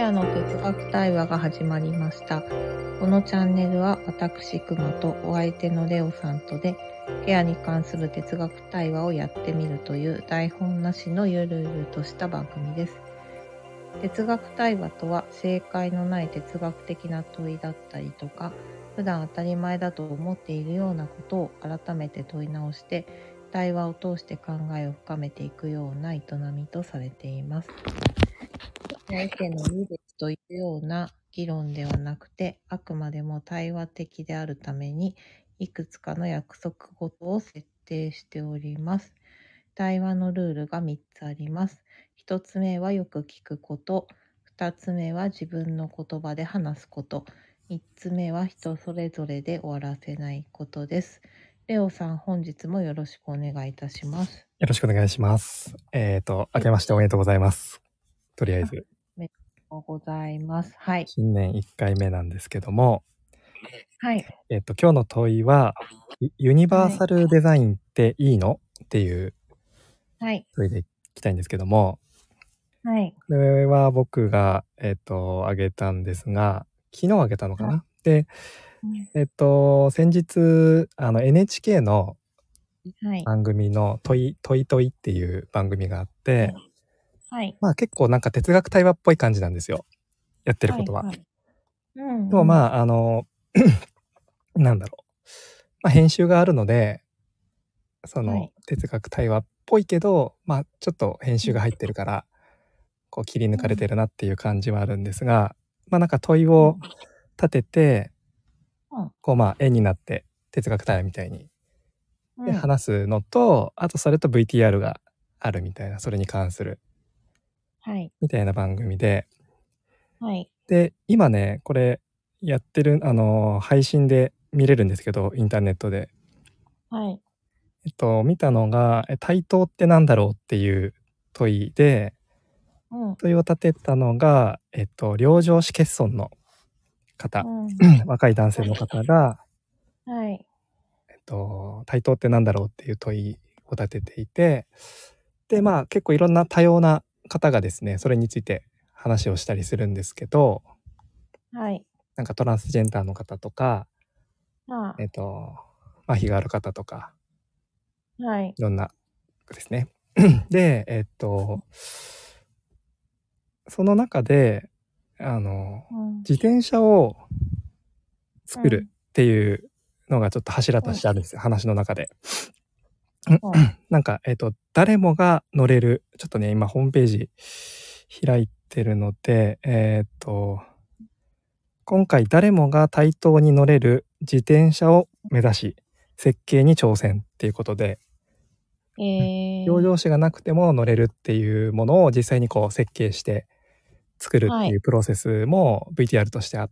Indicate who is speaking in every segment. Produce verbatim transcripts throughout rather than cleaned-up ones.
Speaker 1: アの哲学対話が始まりました。このチャンネルは私くまとお相手のレオさんとでケアに関する哲学対話をやってみるという台本なしのゆるゆるとした番組です。哲学対話とは正解のない哲学的な問いだったりとか、普段当たり前だと思っているようなことを改めて問い直して対話を通して考えを深めていくような営みとされています。意見の優劣というような議論ではなくて、あくまでも対話的であるためにいくつかの約束事を設定しております。対話のルールがみっつあります。ひとつめはよく聞くこと、ふたつめは自分の言葉で話すこと、みっつめは人それぞれで終わらせないことです。レオさん、本日もよろしくお願いいたします。
Speaker 2: よろしくお願いします。えっと、明けましておめでとうございます。とりあえず。
Speaker 1: おめでとうございます。はい。
Speaker 2: 新年いっかいめなんですけども、
Speaker 1: はい。
Speaker 2: えっと、今日の問いは、ユニバーサルデザインっていいのっていう問いでいきたいんですけども、
Speaker 1: はい。
Speaker 2: これは僕が、えっと、あげたんですが、昨日あげたのかな、はい、で、えっと、先日、あの エヌエイチケー の番組の問い、問い問いっていう番組があって、
Speaker 1: はい、
Speaker 2: まあ結構なんか哲学対話っぽい感じなんですよ。やってることは。はいはい、うんうん、でもまあ、あの、なんだろう。まあ編集があるので、その、はい、哲学対話っぽいけど、まあちょっと編集が入ってるから、こう切り抜かれてるなっていう感じはあるんですが、まあなんか問いを立てて、こうまあ絵になって哲学対話みたいにで話すのと、あとそれと ブイティーアール があるみたいな、それに関する、はい、みたいな番組で、はい、で今ねこれやってるあの配信で見れるんですけど、インターネットで、はい、えっと見たのが対等ってなんだろうっていう問いで、うん、問いを立てたのがえっと両上肢欠損の方、うん、若い男性の方が、はい、えっと対等ってなんだろうっていう問いを立てていて、でまあ結構いろんな多様な方がですねそれについて話をしたりするんですけど、はい、なんかトランスジェンダーの方とか、ああえっと麻痺がある方とか、はい、いろんなですねでえっとその中であの、うん、自転車を作るっていうのがちょっと柱としてあるんですよ、うん、話の中で。なんか、えっと、誰もが乗れる、ちょっとね、今ホームページ開いてるので、えっと、今回誰もが対等に乗れる自転車を目指し、設計に挑戦っていうことで、えー、養生紙がなくても乗れるっていうものを実際にこう設計して作るっていうプロセスも ブイティーアール としてあって、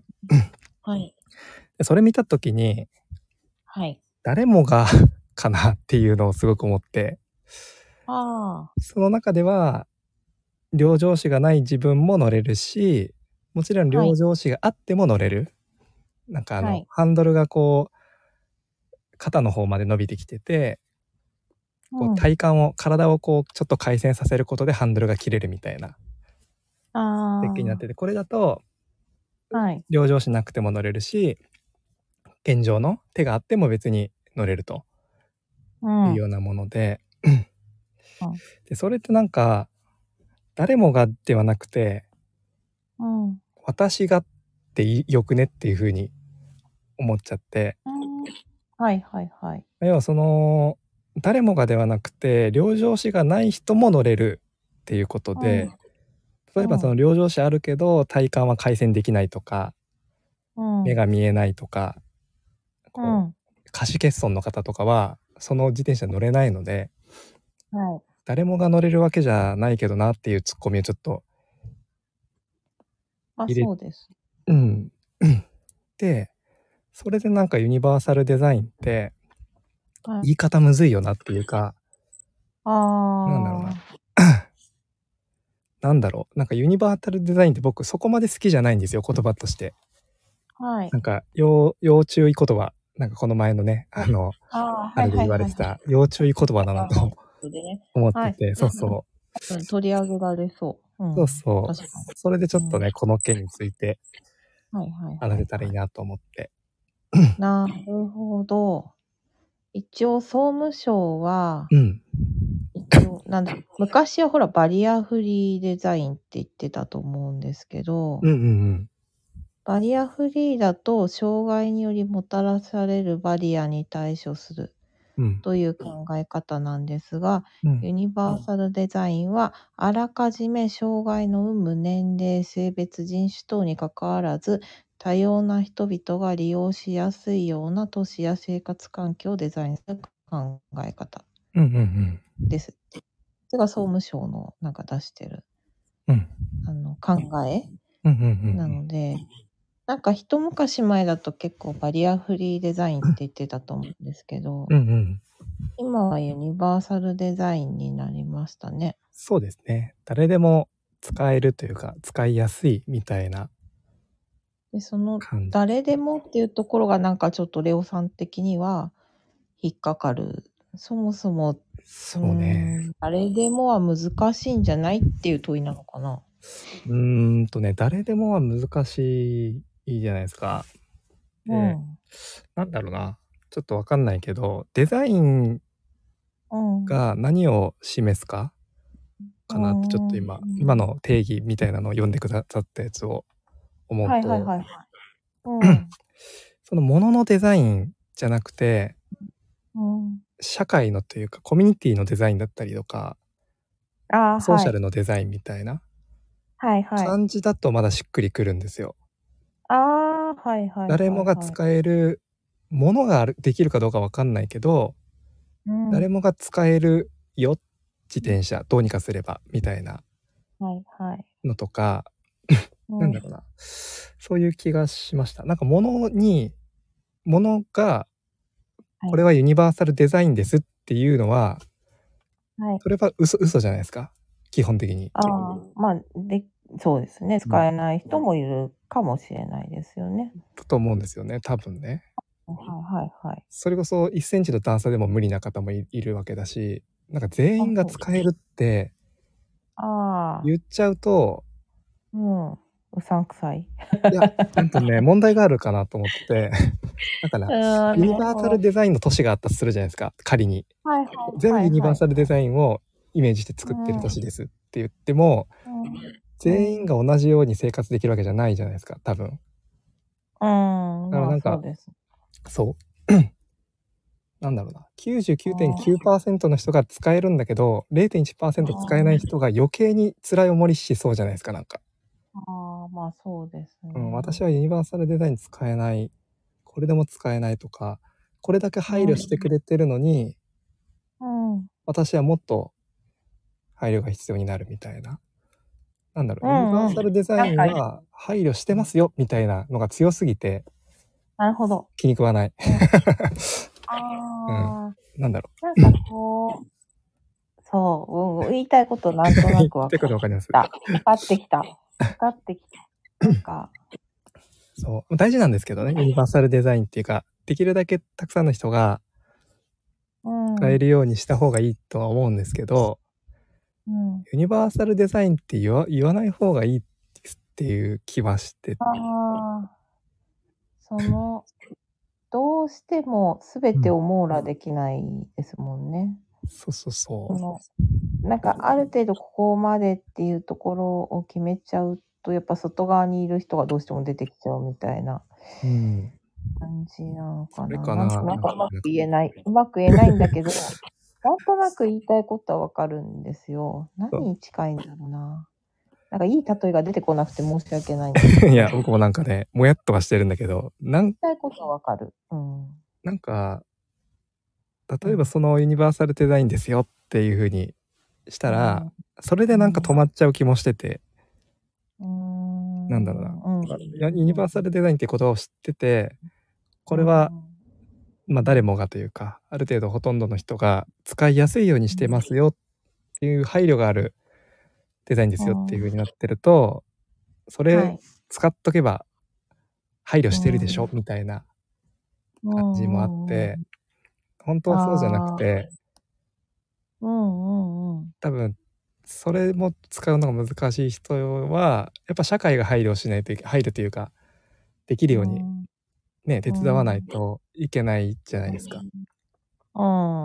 Speaker 2: はい、それ見たときに、はい、誰もがかなっていうのをすごく思って、あその中では両上肢がない自分も乗れるし、もちろん両上肢があっても乗れる、はい、なんかあの、はい、ハンドルがこう肩の方まで伸びてきてて、こう体幹を体をこうちょっと回旋させることでハンドルが切れるみたいな設計になってて、これだと、はい、両上肢なくても乗れるし、現状の手があっても別に乗れるというようなもので、うん、でそれってなんか誰もがではなくて、うん、私がってよくねっていうふうに思っちゃって、うん、はいはいはい。要はその誰もがではなくて両上肢がない人も乗れるっていうことで、うん、例えばその両上肢あるけど体幹は回旋できないとか、うん、目が見えないとか、こう、うん、下肢欠損の方とかはその自転車乗れないので、はい、誰もが乗れるわけじゃないけどなっていうツッコミをちょっと入れ、あ、そうです。うん。で、それでなんかユニバーサルデザインって言い方むずいよなっていうか、はい、なんだろうな。なんだろう。なんかユニバーサルデザインって僕そこまで好きじゃないんですよ、言葉として。はい。なんか要、要注意言葉。なんかこの前のね、あの、あ, あれで言われてた要注意言葉だなと思ってて、はい、そうそう。
Speaker 1: 取り上げられそうん、
Speaker 2: そうそう。
Speaker 1: 確かに。
Speaker 2: それでちょっとね、うん、この件について話せたらいいなと思って。
Speaker 1: なるほど。一応総務省は、
Speaker 2: うん、
Speaker 1: 一応なんだ昔はほらバリアフリーデザインって言ってたと思うんですけど、
Speaker 2: うんうんうん、
Speaker 1: バリアフリーだと障害によりもたらされるバリアに対処するという考え方なんですが、うん、ユニバーサルデザインはあらかじめ障害の有無、年齢、性別、人種等にかかわらず多様な人々が利用しやすいような都市や生活環境をデザインする考え方です。うんうんうん、それが総務省のなんか出してる、うん、あの考え、うんうんうん、なので、なんか一昔前だと結構バリアフリーデザインって言ってたと思うんですけど、うんうん、今はユニバーサルデザインになりましたね。
Speaker 2: そうですね。誰でも使えるというか使いやすいみたいな。
Speaker 1: で、その誰でもっていうところがなんかちょっとレオさん的には引っかかる。そもそも、
Speaker 2: そうね。
Speaker 1: う誰でもは難しいんじゃないっていう問いなのかな。
Speaker 2: うーんとね、誰でもは難しいじゃないですか。で、うん、なんだろうな。ちょっとわかんないけど、デザインが何を示すか、かなってちょっと今、うん、今の定義みたいなのを読んでくださったやつを思うと、はいはいはいうん、そのもののデザインじゃなくて、うん、社会のというかコミュニティのデザインだったりとか、あソーシャルのデザインみたいな感じだとまだしっくりくるんですよ。
Speaker 1: ああ、はいはいはい、はい。
Speaker 2: 誰もが使えるものがあるできるかどうかわかんないけど、うん、誰もが使えるよ自転車どうにかすればみたいなのとか、はいはい、なんだろうな、うん、そういう気がしました。なんか物に物がこれはユニバーサルデザインですっていうのは、はい、それは嘘嘘じゃないですか、基本的に。
Speaker 1: ああ、まあでそうですね、使えない人もいるかもしれないですよね。
Speaker 2: だと思うんですよね、多分ね。
Speaker 1: はいはいはい。
Speaker 2: それこそいっセンチの段差でも無理な方も い, いるわけだし、なんか全員が使えるって言っちゃうと、
Speaker 1: うん、うさんくさい。
Speaker 2: いや、なんとね、問題があるかなと思って、だからユニバーサルデザインの都市があったとするじゃないですか、仮に。はいはいはいはい、全部ユニバーサルデザインをイメージして作ってる都市ですって言っても、うん、全員が同じように生活できるわけじゃないじゃないですか、多分。うん、
Speaker 1: だからなんか、そうです。
Speaker 2: そう。なんだろうな、きゅうじゅうきゅうてんきゅうパーセント の人が使えるんだけど れいてんいちパーセント 使えない人が余計に辛い思いしそうじゃないですか、なんか。
Speaker 1: ああ、まあそうですね。
Speaker 2: うん、私はユニバーサルデザイン使えない、これでも使えないとか、これだけ配慮してくれてるのに、うん、私はもっと配慮が必要になるみたいな。なんだろう、うんうん、ユニバーサルデザインは配慮してますよみたいなのが強すぎて、
Speaker 1: なるほど。
Speaker 2: 気に食わない。
Speaker 1: ああ、
Speaker 2: うん、なんだろ
Speaker 1: う。なんかこう、そう、うん、言いたいことなんとなく分かってきた。分かってきた。分かってきた。なんか。
Speaker 2: そう、大事なんですけどね、ユニバーサルデザインっていうか、できるだけたくさんの人が使えるようにした方がいいとは思うんですけど、うん、ユニバーサルデザインって言わ、言わない方がいいっていう気はしてて。
Speaker 1: ああ、その、どうしても全てを網羅できないですもんね。
Speaker 2: うん、そうそうそう。
Speaker 1: そのなんかある程度ここまでっていうところを決めちゃうと、やっぱ外側にいる人がどうしても出てきちゃうみたいな感じなのかな。うん、かななんかうまく言えない。うまく言えないんだけど、なんとなく言いたいことはわかるんですよ。何に近いんだろうな。なんかいい例えが出てこなくて申し訳ないんですけど。
Speaker 2: いや、僕もなんかね、もやっとはしてるんだけど、なん
Speaker 1: 言いたいことはわかる。うん。
Speaker 2: なんか、例えばそのユニバーサルデザインですよっていう風にしたら、うん、それでなんか止まっちゃう気もしてて、うん、なんだろうな、うん、ユニバーサルデザインって言葉を知ってて、これは、まあ誰もがというか、ある程度ほとんどの人が使いやすいようにしてますよっていう配慮があるデザインですよっていう風になってると、それ使っとけば配慮してるでしょみたいな感じもあって、本当はそうじゃなくて、うんうんうん、多分それも使うのが難しい人はやっぱ社会が配慮しないといけ配慮というかできるようにね手伝わないといけないじゃないですか。
Speaker 1: うん。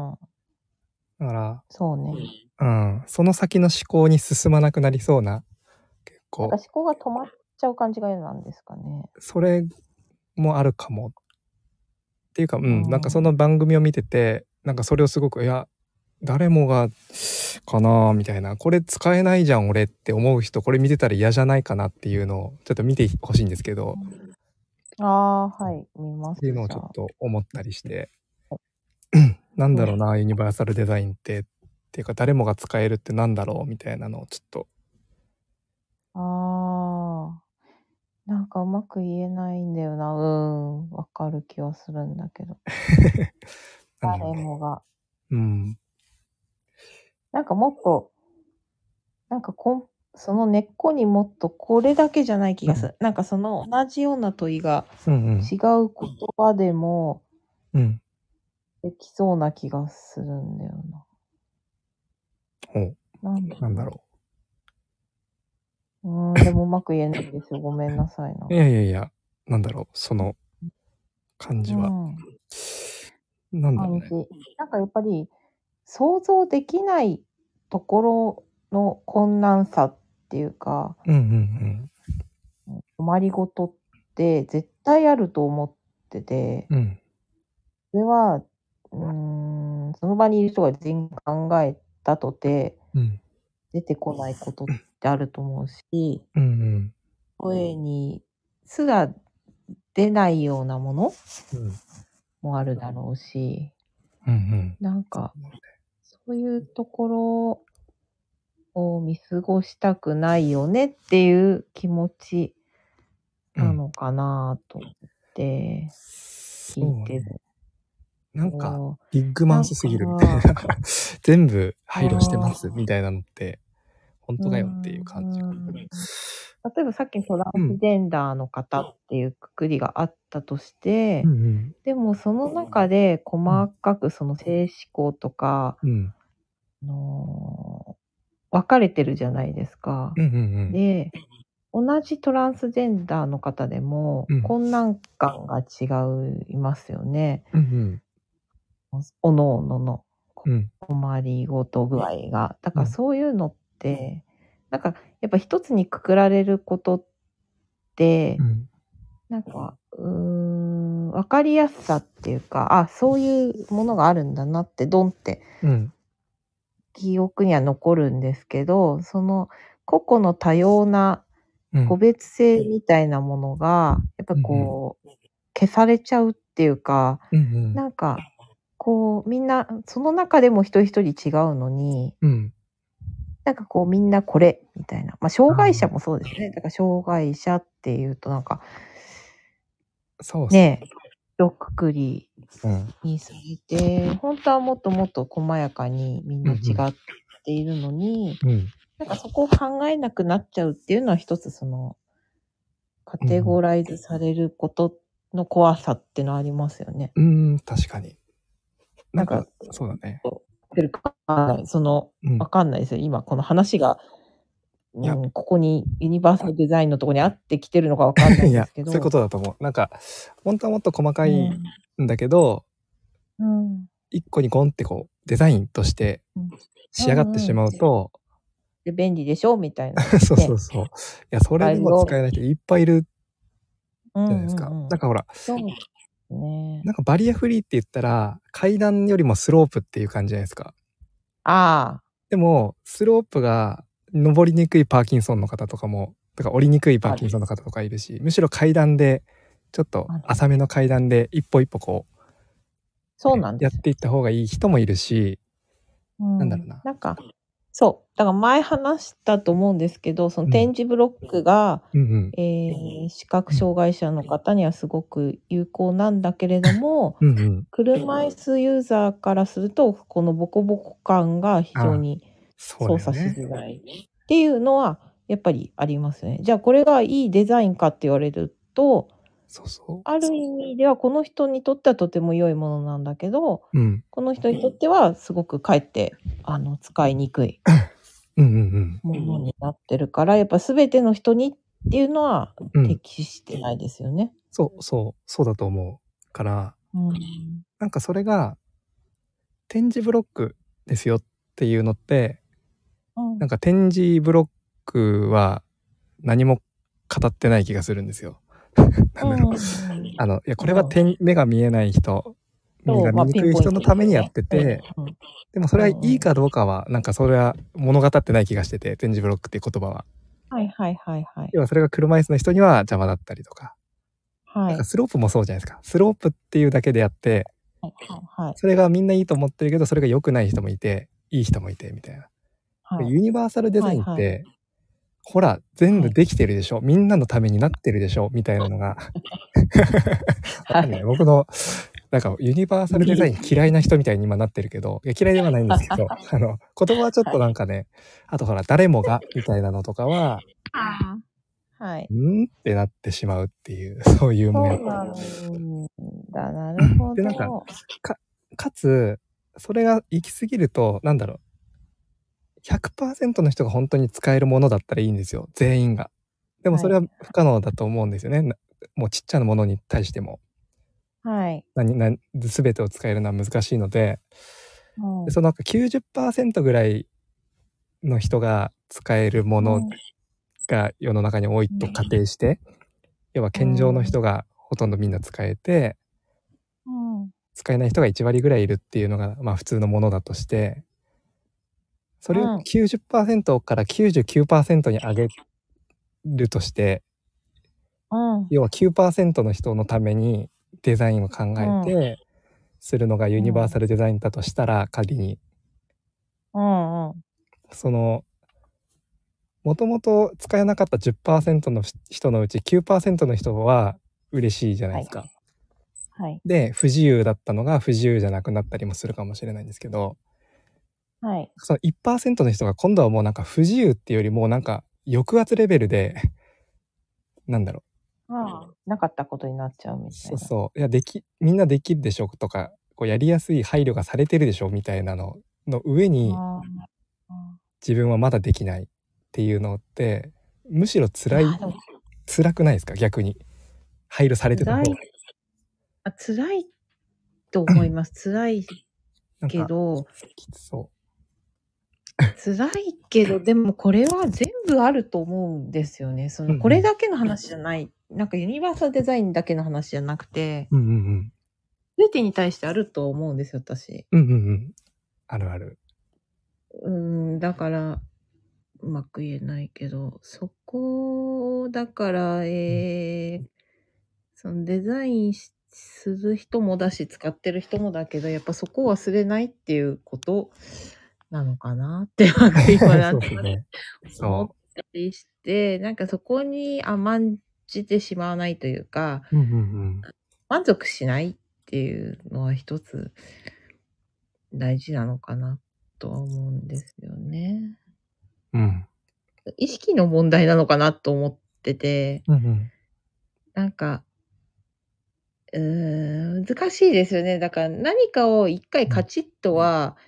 Speaker 2: だから
Speaker 1: そうね。
Speaker 2: うん、その先の思考に進まなくなりそうな結構。
Speaker 1: なんか思考が止まっちゃう感じが嫌なんですかね。
Speaker 2: それもあるかも。っていうか、うん、
Speaker 1: うん
Speaker 2: なんかその番組を見てて、なんかそれをすごく、いや、誰もがかなみたいな、これ使えないじゃん俺って思う人、これ見てたら嫌じゃないかなっていうのをちょっと見てほしいんですけど、
Speaker 1: ああ、はい、見ます。
Speaker 2: っていうのをちょっと思ったりして、
Speaker 1: は
Speaker 2: なんだろうな、ユニバーサルデザインってっていうか誰もが使えるってなんだろうみたいなのをちょっと。
Speaker 1: ああ、なんかうまく言えないんだよな。うん、わかる気はするんだけど。誰もが。
Speaker 2: うん。
Speaker 1: なんかもっと、なんかこんその根っこにもっとこれだけじゃない気がする。うん、なんかその同じような問いが違う言葉でもできそうな気がするんだよな。
Speaker 2: ほう。なんだ、なんだろ
Speaker 1: う。うん、でもうまく言えないんですよ。ごめんなさいな。
Speaker 2: いやいやいや、なんだろう、その感じは。うん、なんだろうね。
Speaker 1: なんかやっぱり想像できないところの困難さっていうか、
Speaker 2: うんうん
Speaker 1: うん、困りごとって絶対あると思ってて、
Speaker 2: うん、
Speaker 1: それは、うーん、その場にいる人が全員考えたとて、うん、出てこないことってあると思うし、うんうん、声にすら出ないようなものもあるだろうし、うんうん、なんかそういうところを見過ごしたくないよねっていう気持ちなのかなと思って聞いてる。
Speaker 2: うん、なんかビッグマウスすぎるみたいな全部配慮してますみたいなのって本当かよっていう感じ。
Speaker 1: 例えばさっきトランスジェンダーの方っていうくくりがあったとして、うんうん、でもその中で細かくその性思考とか、うん、あのー、分かれてるじゃないですか。うんうんうん、で、同じトランスジェンダーの方でも困難感が違いますよね。うんうん、おのおのの困りごと具合が。だからそういうのって、なんかやっぱ一つにくくられることって、うん、なんかうーん分かりやすさっていうか、あ、そういうものがあるんだなってドンって、うん、記憶には残るんですけど、その個々の多様な個別性みたいなものが、やっぱこう、うん、消されちゃうっていうか、うんうん、なんかこうみんなその中でも一人一人違うのに、うん、なんかこうみんなこれみたいな、まあ障害者もそうですね。だから障害者っていうとなんか、そうね、一括りにされて、うん、本当はもっともっと細やかにみんな違っているのに、うんうん、なんかそこを考えなくなっちゃうっていうのは一つそのカテゴライズされることの怖さってのありますよね。
Speaker 2: うん、うん、確かに。なんか、そうだね。
Speaker 1: その、わかんないですよ。今この話が、うん、ここにユニバーサルデザインのところに合ってきてるのかわかんないんですけど。
Speaker 2: いや、そういうことだと思う。なんか、本当はもっと細かいんだけど、うん、一個にゴンってこう、デザインとして仕上がってしまうと、
Speaker 1: で便利でしょみたいな、ね。
Speaker 2: そうそうそう。いや、それでも使えない人いっぱいいるじゃないですか。うんうんうん、なんかほら、そうね、なんかバリアフリーって言ったら、階段よりもスロープっていう感じじゃないですか。ああ。でも、スロープが登りにくいパーキンソンの方とかも、だから降りにくいパーキンソンの方とかいるし、むしろ階段で、ちょっと浅めの階段で一歩一歩こう、そうなんです。やっていった方がいい人もいるし、うん、なんだろうな。
Speaker 1: なんか、そう。だから前話したと思うんですけど、その点字ブロックが、うんうんえー、視覚障害者の方にはすごく有効なんだけれども、うんうん、車椅子ユーザーからすると、このボコボコ感が非常に操作しづらいっていうのはやっぱりありますね。じゃあこれがいいデザインかって言われると、そうそうある意味ではこの人にとってはとても良いものなんだけど、うん、この人にとってはすごくかえってあの使いにくい
Speaker 2: も
Speaker 1: のになってるから、やっぱ全ての人にっていうのは適してないですよね。うん、
Speaker 2: そうそうそうだと思うから、うん、なんかそれが点字ブロックですよっていうのって、うん、なんか点字ブロックは何も語ってない気がするんですよ。なんだろう、うん、あのいやこれは点、うん、目が見えない人、目が見にくい人のためにやってて、まあね、でもそれはいいかどうかはなんかそれは物語ってない気がしてて、点字ブロックっていう言葉は。
Speaker 1: はいはいはいはい。
Speaker 2: 要はそれが車椅子の人には邪魔だったりとか。はい。なんかスロープもそうじゃないですか。スロープっていうだけであって、はいはいはい、それがみんないいと思ってるけど、それが良くない人もいて、いい人もいてみたいな。はい、ユニバーサルデザインって、はいはい、ほら全部できてるでしょ、はい、みんなのためになってるでしょみたいなのがわかんない、僕のなんかユニバーサルデザイン嫌いな人みたいに今なってるけど、いや嫌いではないんですけどあの言葉はちょっとなんかね、はい、あとほら誰もがみたいなのとかははい、んってなってしまうっていうそういうもやっ
Speaker 1: だなるほど。
Speaker 2: でなんか か, かつそれが行き過ぎるとなんだろう、ひゃくパーセント の人が本当に使えるものだったらいいんですよ、全員が。でもそれは不可能だと思うんですよね、はい、もうちっちゃなものに対しても。はい。何何全てを使えるのは難しいので、うん、でそのなんか きゅうじゅっパーセント ぐらいの人が使えるものが世の中に多いと仮定して、うん、要は健常の人がほとんどみんな使えて、うん、使えない人がいち割ぐらいいるっていうのがまあ普通のものだとして、それを きゅうじゅっパーセント から きゅうじゅうきゅうパーセント に上げるとして、うん、要は きゅうパーセント の人のためにデザインを考えてするのがユニバーサルデザインだとしたら、仮に、うんうん、そのもともと使えなかった じゅっパーセント の人のうち きゅうパーセント の人は嬉しいじゃないですか。はいはい、で不自由だったのが不自由じゃなくなったりもするかもしれないんですけど、はい、その いちパーセント の人が今度はもうなんか不自由っていうよりもなんか抑圧レベルでなんだろう、
Speaker 1: ああ、なかったことになっちゃうみたいな。
Speaker 2: そうそう、いやできみんなできるでしょとか、こうやりやすい配慮がされてるでしょみたいなのの上に自分はまだできないっていうのってむしろ辛い辛くないですか、逆に配慮されてた方が。
Speaker 1: あ、辛いと思います。辛いけど
Speaker 2: きつそう
Speaker 1: 辛いけど、でもこれは全部あると思うんですよね。そのこれだけの話じゃない、うん、なんかユニバーサルデザインだけの話じゃなくて、うんうんうん、全てに対してあると思うんですよ、私。
Speaker 2: うんうんうん。あるある。
Speaker 1: うん、だからうまく言えないけど、そこだから、えー、そのデザインする人もだし、使ってる人もだけど、やっぱそこを忘れないっていうことなのかなって今なんとなく思ったりして、なんかそこに甘んじてしまわないというか、
Speaker 2: うんうんうん、
Speaker 1: 満足しないっていうのは一つ大事なのかなとは思うんですよね。
Speaker 2: うん。
Speaker 1: 意識の問題なのかなと思ってて、
Speaker 2: うんうん、
Speaker 1: なんか、うーん、難しいですよね。だから何かを一回カチッとは、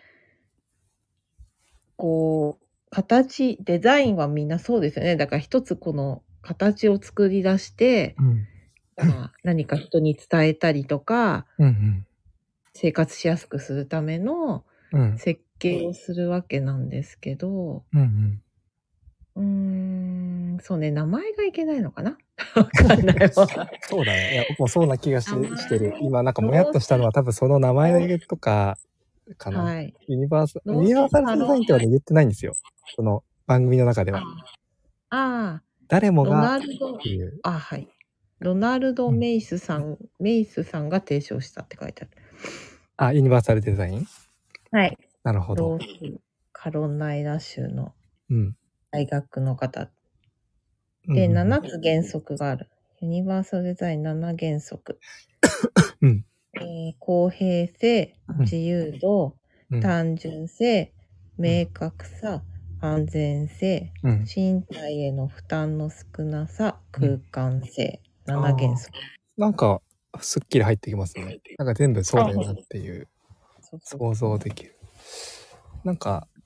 Speaker 1: こう、形、デザインはみんなそうですよね。だから一つこの形を作り出して、うん、まあ、何か人に伝えたりとか、うんうん、生活しやすくするための設計をするわけなんですけど、うんうん、うーん、そうね、名前がいけないのかなわかんないわ。
Speaker 2: そうだね。いや、僕もそうな気が し, してる。今なんかもやっとしたのは多分その名前とかかな。はい、ユニバーサル、ユニバーサルデザインってはね言ってないんですよ。その番組の中では。ああ。誰もがっていう。
Speaker 1: あ、はい。ロナルド・メイスさん、うん、メイスさんが提唱したって書いてある。
Speaker 2: あ、ユニバーサルデザイン？
Speaker 1: はい。
Speaker 2: なるほど。
Speaker 1: ロースカロライナ州の大学の方。うん、で、ななつ原則がある。ユニバーサルデザインなな原則。うんえー、公平性、自由度、うん、単純性、明確さ、安全性、うん、身体への負担の少なさ、空間性、うん、なな原則。
Speaker 2: なんかすっきり入ってきますね。なんか全部そうだよなっていう想像できる。なんか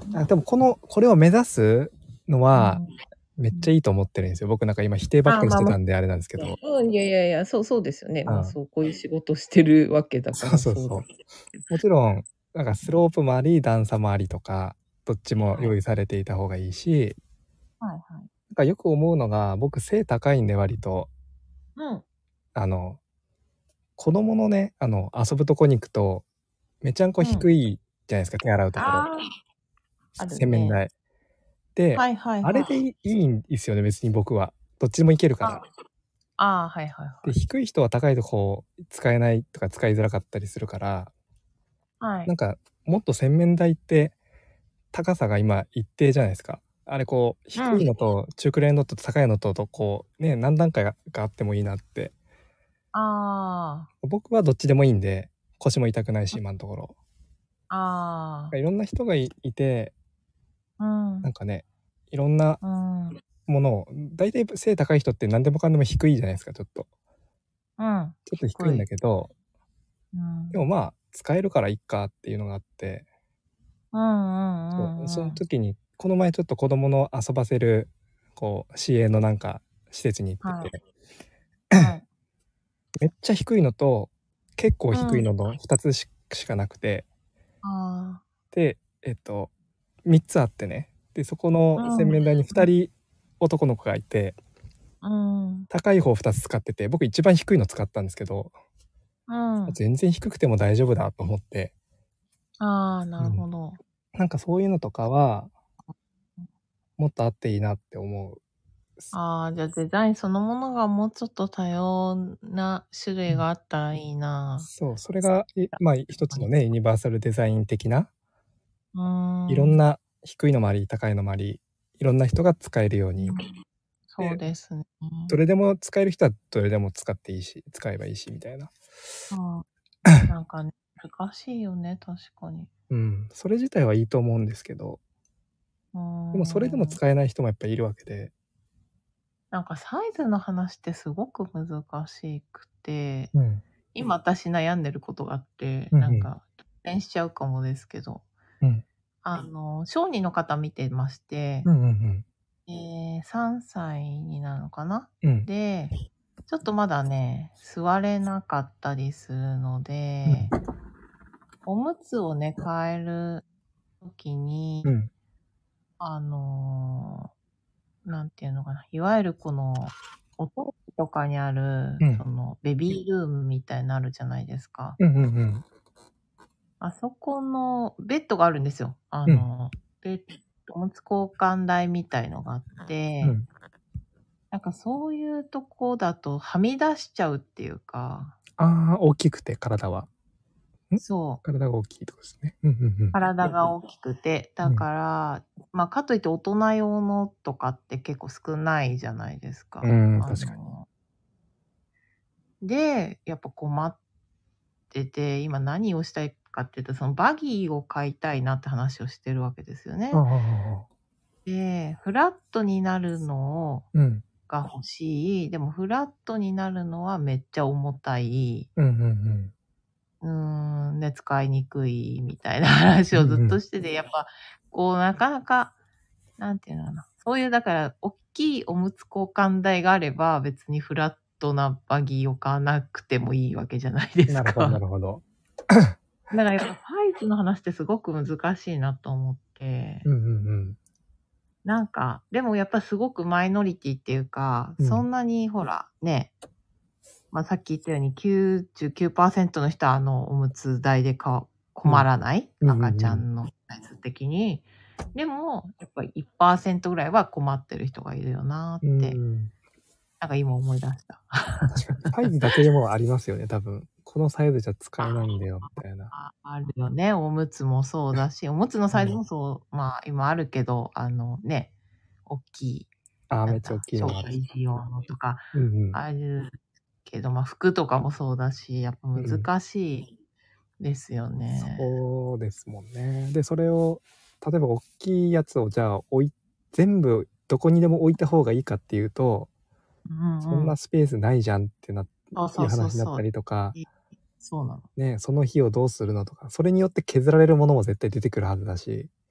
Speaker 2: あでもこの、これを目指すのは、めっちゃいいと思ってるんですよ。僕なんか今否定ばっかりしてたんであれなんですけど。
Speaker 1: うん、いやいやいや、そうそうですよね。まあ、
Speaker 2: うん。
Speaker 1: そう、こういう仕事してるわけだか
Speaker 2: そう
Speaker 1: らそうだ。
Speaker 2: そうそう。もちろん、なんかスロープもあり、段差もありとか、どっちも用意されていた方がいいし、
Speaker 1: はいはい。
Speaker 2: なんかよく思うのが、僕背高いんで割と、
Speaker 1: うん。
Speaker 2: あの、子供のね、あの、遊ぶとこに行くと、めちゃんこ
Speaker 1: うん。
Speaker 2: 低いじゃないですか、手洗うところ。
Speaker 1: ああ、あるね。
Speaker 2: 洗面台。で、
Speaker 1: はいはい
Speaker 2: あれで
Speaker 1: はい。
Speaker 2: いいいいんですよね、別に僕は。どっちでもいけるか
Speaker 1: あ
Speaker 2: ら。
Speaker 1: ああ、はいはいは
Speaker 2: で、
Speaker 1: い。
Speaker 2: 低い人は高いとこ使えないとか使いづらかったりするから、
Speaker 1: はい。
Speaker 2: なんか、もっと洗面台って高さが今一定じゃないですか。あれこう、低いのと中くらいのと高いのととこう、ね、何段階があってもいいなって。
Speaker 1: ああ。
Speaker 2: 僕はどっちでもいいんで、腰も痛くないし、今のところ。
Speaker 1: ああ。
Speaker 2: いろんな人がいいて、
Speaker 1: うん。
Speaker 2: なんかね、いろんな
Speaker 1: うん。
Speaker 2: ものを、大体背高い人って何でもかんでも低いじゃないですか、ちょっと。
Speaker 1: うん。
Speaker 2: ちょっと低いんだけど、
Speaker 1: うん。
Speaker 2: でもまあ、使えるからいっかっていうのがあって、
Speaker 1: うんうん
Speaker 2: そう、そ
Speaker 1: うんうん。
Speaker 2: の時に、この前ちょっと子供の遊ばせる、こう、市営のなんか、施設に行
Speaker 1: はい。
Speaker 2: ってて、
Speaker 1: はい。
Speaker 2: めっちゃ低いのと、結構低い
Speaker 1: うん。
Speaker 2: ののふたつししかなくて、
Speaker 1: あ
Speaker 2: で、えっと、みっつあってね、で、そこ
Speaker 1: あ。
Speaker 2: の
Speaker 1: うん。
Speaker 2: 洗面台にふたり男の子がいて、
Speaker 1: うん。
Speaker 2: 高い方ふたつ使ってて、僕一番低いの使ったんですけど、
Speaker 1: うん。
Speaker 2: 全然低くても大丈夫だと思って、
Speaker 1: ああ、なる
Speaker 2: うん、
Speaker 1: ほど。
Speaker 2: なんかそういうのとかは、もっとあっていいなって思う。
Speaker 1: ああ、じゃあデザインそのものがもうちょっと多様な種類があったらいいな。
Speaker 2: そう、それが、いまあ一つのね、ユニバーサルデザイン的な、
Speaker 1: うーん。
Speaker 2: いろんな低いのもあり、高いのもあり、いろんな人が使えるように。
Speaker 1: そう
Speaker 2: で、
Speaker 1: ですね。
Speaker 2: どれでも使える人はどれでも使っていいし、使えばいいし、みたいな。
Speaker 1: うん。なんかね、難しいよね、確かに。
Speaker 2: うん、それ自体はいいと思うんですけど、
Speaker 1: うー
Speaker 2: でもそれでも
Speaker 1: ん。
Speaker 2: 使えない人もやっぱいるわけで。
Speaker 1: なんかサイズの話ってすごく難しくて、
Speaker 2: うん。
Speaker 1: 今私悩んでることがあって、
Speaker 2: うんうん。
Speaker 1: なんか、脱線しちゃうかもですけど、
Speaker 2: うん。
Speaker 1: あの、小児の方見てまして、
Speaker 2: うんうんうん。
Speaker 1: えー、さんさいになるのかな
Speaker 2: うん。
Speaker 1: で、ちょっとまだね、座れなかったりするの
Speaker 2: うん。
Speaker 1: で、おむつをね、替えるときに、
Speaker 2: うん。
Speaker 1: あのーなんていうのかな、いわゆるこの、おトイレとかにある
Speaker 2: う、ん。
Speaker 1: その、ベビールームみたいなのあるじゃないですか。
Speaker 2: うんうんうん。
Speaker 1: あそこのベッドがあるんですよ。あ
Speaker 2: うん。
Speaker 1: の、ベッド、おむつ交換台みたいのがあっ
Speaker 2: う
Speaker 1: て、
Speaker 2: ん。
Speaker 1: なんかそういうとこだとはみ出しちゃうっていうか、
Speaker 2: ああ、大きくて体は。ん？
Speaker 1: そう、
Speaker 2: 体が大きいとこですね。うんうんうん。
Speaker 1: 体が大きくて、だ
Speaker 2: うん。
Speaker 1: から、まあ、かといって大人用のとかって結構少ないじゃないですか。
Speaker 2: うーん、
Speaker 1: あ
Speaker 2: 確かに。
Speaker 1: の、で、やっぱ困ってて、今何をしたいかっていうと、そのバギーを買いたいなって話をしてるわけですよね。
Speaker 2: ああああああ。
Speaker 1: で、フラットになるのを
Speaker 2: うん。
Speaker 1: が欲しい。でもフラットになるのはめっちゃ重たい。
Speaker 2: うんうん
Speaker 1: うーん、で、使いにくいみたいな話
Speaker 2: うん。
Speaker 1: をずっ
Speaker 2: うんうん。
Speaker 1: としてて、やっぱ、こう、なかなか、なんていうのかな、そういうだから、おっきいおむつ交換台があれば、別にフラットなバギーを買わなくてもいいわけじゃないです
Speaker 2: なるほどな
Speaker 1: か。
Speaker 2: るほど。
Speaker 1: だからやっぱサイズの話ってすごく難しいなと思って。
Speaker 2: うんうんうん。
Speaker 1: なんか、でもやっぱすごくマイノリティっていうか、
Speaker 2: うん。
Speaker 1: そんなにほら、ね、ま、さっき言ったようにきゅうじゅうきゅうパーセントの人はあのおむつ台でか
Speaker 2: うん。
Speaker 1: 困らない、
Speaker 2: うんうん
Speaker 1: 赤ち
Speaker 2: うん。
Speaker 1: ゃんのサイズ的に。でも、やっぱりいちパーセントぐらいは困ってる人がいるよな
Speaker 2: うー
Speaker 1: って、
Speaker 2: ん。
Speaker 1: なんか今思い出した。
Speaker 2: 確かに。サイズだけでもありますよね、多分。このサイズじゃ使えないんだよみたいな。
Speaker 1: あ、あるよね。おむつもそうだし、おむつのサイズ
Speaker 2: うん。
Speaker 1: もそう、まあ、今あるけど、あのね、おっきい、
Speaker 2: ああ、めっちゃ大
Speaker 1: なんだ、
Speaker 2: きいのもある。
Speaker 1: 障害児用のとか、
Speaker 2: うんうん。
Speaker 1: あるけど、ま、服とかもそうだし、やっぱ
Speaker 2: うん。
Speaker 1: 難しいですよね。
Speaker 2: そうですもんね。で、それを、例えば大きいやつをじゃあ、置い全部どこにでも置いた方がいいかっていうと、
Speaker 1: うん
Speaker 2: そん
Speaker 1: うん。
Speaker 2: なスペースないじゃんってないう
Speaker 1: そうそうそうそう。
Speaker 2: 話になったりとか、
Speaker 1: え、そうなの。
Speaker 2: ね、その日をどうするのとか、それによって削られるものも絶対出てくるはずだし、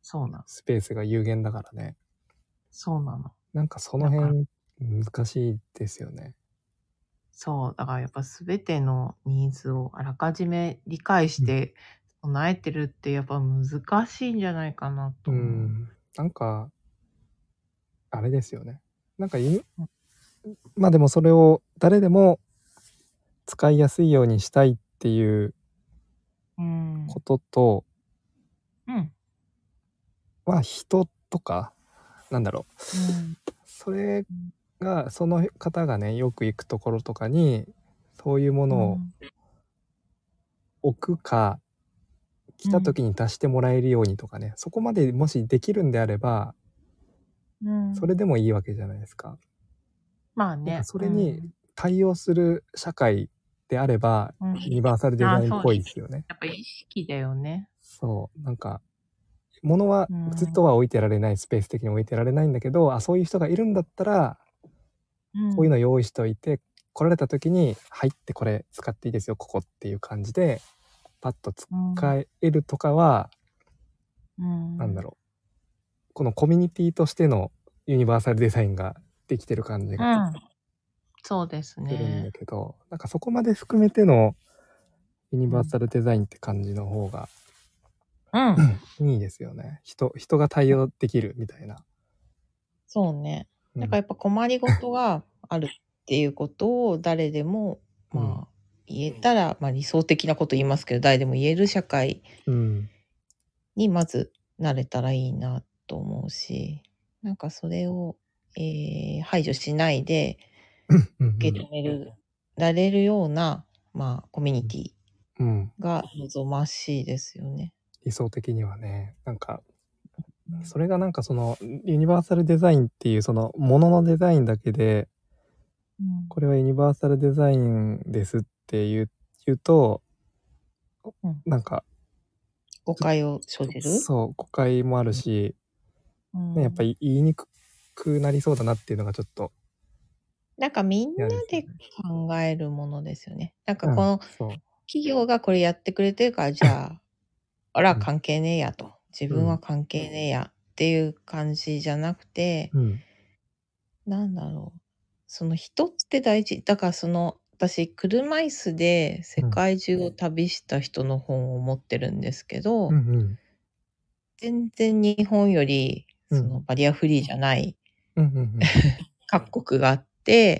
Speaker 1: そうなの。
Speaker 2: スペースが有限だからね。
Speaker 1: そうなの。
Speaker 2: なんかその辺難しいですよね。
Speaker 1: そう。だからやっぱ全てのニーズをあらかじめ理解して備えてるってやっぱ難しいんじゃないかなと
Speaker 2: う
Speaker 1: 思う。
Speaker 2: ん。なんか、あれですよね。なんかい、
Speaker 1: うん
Speaker 2: まあでもそれを誰でも使いやすいようにしたいっていう
Speaker 1: うん。
Speaker 2: ことと、
Speaker 1: うん。
Speaker 2: まあ人とか、なんだろう。
Speaker 1: うん。
Speaker 2: それが、その方がね、よく行くところとかに、そういうも
Speaker 1: う
Speaker 2: のを
Speaker 1: ん。
Speaker 2: 置くか、来た時に足してもらえるようにとかね、そこまでもしできるんであれば、
Speaker 1: うん。
Speaker 2: それでもいいわけじゃないですか。
Speaker 1: まあ
Speaker 2: なんか
Speaker 1: ね。
Speaker 2: それに対応する社会であれば、
Speaker 1: うん、
Speaker 2: ユニバーサルデザインっぽいですよね。
Speaker 1: やっぱ意識だよね。
Speaker 2: そう。なんか、物は
Speaker 1: うん、
Speaker 2: ずっとは置いてられない、スペース的に置いてられないんだけど、あ、そういう人がいるんだったら、
Speaker 1: うん、
Speaker 2: こういうの用意しといて、来られた時に、入ってこれ使っていいですよ、ここっていう感じで、パッと使えるとかは、
Speaker 1: うん、
Speaker 2: なんだろう。このコミュニティとしてのユニバーサルデザインができてる感じが
Speaker 1: うん、そうです
Speaker 2: するんだ
Speaker 1: ね。
Speaker 2: けど、なんかそこまで含めてのユニバーサルデザインって感じの方が、
Speaker 1: うん、
Speaker 2: いいですよね。人、人が対応できるみたいな。
Speaker 1: そうね。
Speaker 2: うん
Speaker 1: なんかやっぱ困りごとがあるっていうことを誰でも、
Speaker 2: うん
Speaker 1: まあ言えたら、まあ理想的なこと言いますけど、誰でも言える社会
Speaker 2: うん
Speaker 1: にまずなれたらいいなと思うし、なんかそれを、えー排除しないで
Speaker 2: うん
Speaker 1: 受け止める、られるような、まあコミュニティ
Speaker 2: うん
Speaker 1: が望ましいですよね。
Speaker 2: 理想的にはね、なんか、それがなんかそのユニバーサルデザインっていうそのもののデザインだけで、
Speaker 1: うん
Speaker 2: これはユニバーサルデザインですって言う、言うと、
Speaker 1: うん
Speaker 2: なんか、
Speaker 1: 誤解を生じる、
Speaker 2: そう、誤解もあるし、
Speaker 1: うん
Speaker 2: ね、やっぱり言いにくくなりそうだなっていうのがちょっと
Speaker 1: なんかみんな
Speaker 2: 嫌ですよ
Speaker 1: で
Speaker 2: ね。
Speaker 1: 考えるものですよね。なんか
Speaker 2: うん、
Speaker 1: この
Speaker 2: そう。
Speaker 1: 企業がこれやってくれてるから、じゃあ、あら
Speaker 2: うん
Speaker 1: 関係ねえやと。自分は関係ねえやっていう感じじゃなくて、
Speaker 2: うん。
Speaker 1: なんだろう。その人って大事。だからその、私、車椅子で世界中を旅した人の本を持ってるんですけど、
Speaker 2: うんうん
Speaker 1: 全然日本より
Speaker 2: うん
Speaker 1: そのバリアフリーじゃない
Speaker 2: うんうん
Speaker 1: 各国があって、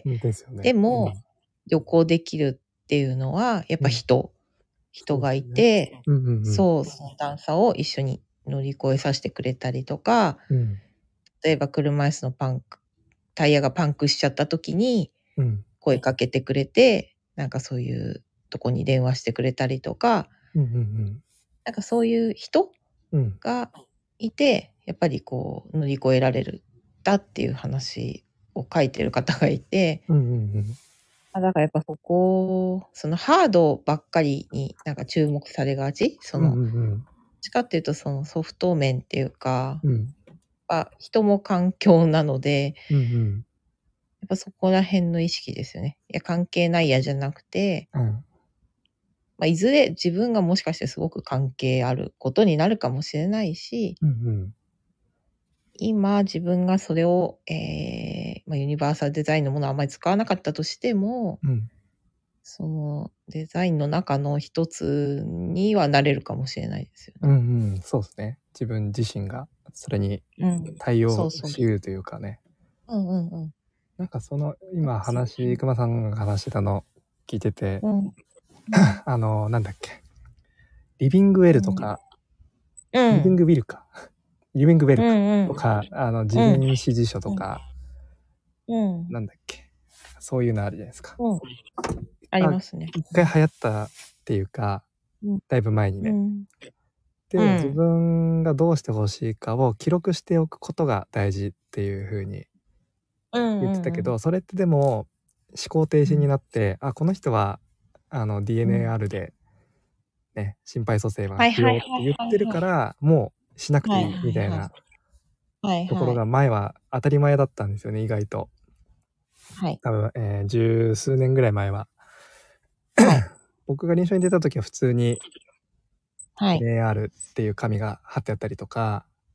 Speaker 2: うんですよね。
Speaker 1: でも旅行できるっていうのはやっぱ人、人がいて、
Speaker 2: うんうんうん
Speaker 1: そう、その段差を一緒に乗り越えさせてくれたりとか、
Speaker 2: うん
Speaker 1: 例えば車椅子のパンク、タイヤがパンクしちゃった時に
Speaker 2: うん
Speaker 1: 声かけてくれて、なんかそういうとこに電話してくれたりとか、
Speaker 2: うんうん
Speaker 1: なんかそういう人
Speaker 2: うん
Speaker 1: がいて、やっぱりこう乗り越えられるだっていう話を書いてる方がいて、
Speaker 2: うんうんうん
Speaker 1: あだからやっぱそこ、そのハードばっかりになんか注目されがち、その、
Speaker 2: うんうん
Speaker 1: どっちかっていうとそのソフト面っていうか、
Speaker 2: うん
Speaker 1: やっぱ人も環境なので、
Speaker 2: うんうん
Speaker 1: やっぱそこら辺の意識ですよね。いや関係ないやじゃなくて、
Speaker 2: うん
Speaker 1: まあ、いずれ自分がもしかしてすごく関係あることになるかもしれないし、
Speaker 2: うんうん
Speaker 1: 今自分がそれを、えーまあ、ユニバーサルデザインのものをあまり使わなかったとしても、
Speaker 2: うん
Speaker 1: そのデザインの中の一つにはなれるかもしれないですよね。
Speaker 2: うんうんそうですね。自分自身がそれに
Speaker 1: うん。
Speaker 2: 対応
Speaker 1: そうそう。
Speaker 2: しうるというかね。
Speaker 1: うんうんうん。
Speaker 2: なんかその今話、熊さんが話してたの聞いてて、
Speaker 1: うん。
Speaker 2: あのなんだっけ、リビングウェルとか、
Speaker 1: うん。
Speaker 2: リビングウィルか、リビングウェルか、
Speaker 1: うんうん
Speaker 2: とか、あの事前指示書とか、
Speaker 1: うん。
Speaker 2: なんだっけ、そういうのあるじゃないですか。
Speaker 1: うん。ありますね。
Speaker 2: 一回流行ったっていうか、
Speaker 1: うん
Speaker 2: だいぶ前にね。
Speaker 1: うん。
Speaker 2: で、
Speaker 1: うん
Speaker 2: 自分がどうしてほしいかを記録しておくことが大事っていう風に
Speaker 1: うん
Speaker 2: 言ってたけど、それってでも思考停止になって、あ、この人はあの ディーエヌエーアール でね、心肺蘇生はしようって言ってるから、もうしなくていいみたいなところが前は当たり前だったんですよね、意外と。
Speaker 1: はい。
Speaker 2: 多分、えー、十数年ぐらい前は。
Speaker 1: はい。
Speaker 2: 僕が臨床に出た時は普通に
Speaker 1: はい。
Speaker 2: ディーエヌエーアール っていう紙が貼ってあったりとか、